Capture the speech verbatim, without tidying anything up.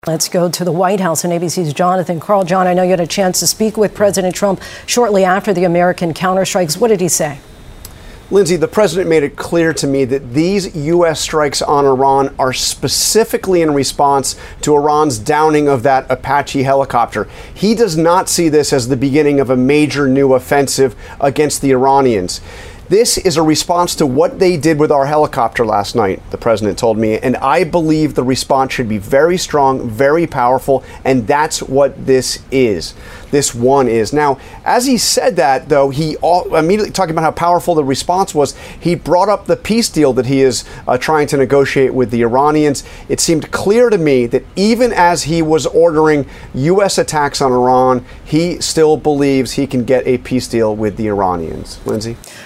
Let's go to the White House and A B C's Jonathan Karl. John, I know you had a chance to speak with President Trump shortly after the American counterstrikes. What did he say? Lindsay, the president made it clear to me that these U S strikes on Iran are specifically in response to Iran's downing of that Apache helicopter. He does not see this as the beginning of a major new offensive against the Iranians. This is a response to what they did with our helicopter last night, the president told me, and I believe the response should be very strong, very powerful, and that's what this is. This one is. Now, as he said that, though, he all, immediately talking about how powerful the response was, he brought up the peace deal that he is uh, trying to negotiate with the Iranians. It seemed clear to me that even as he was ordering U S attacks on Iran, he still believes he can get a peace deal with the Iranians. Lindsay?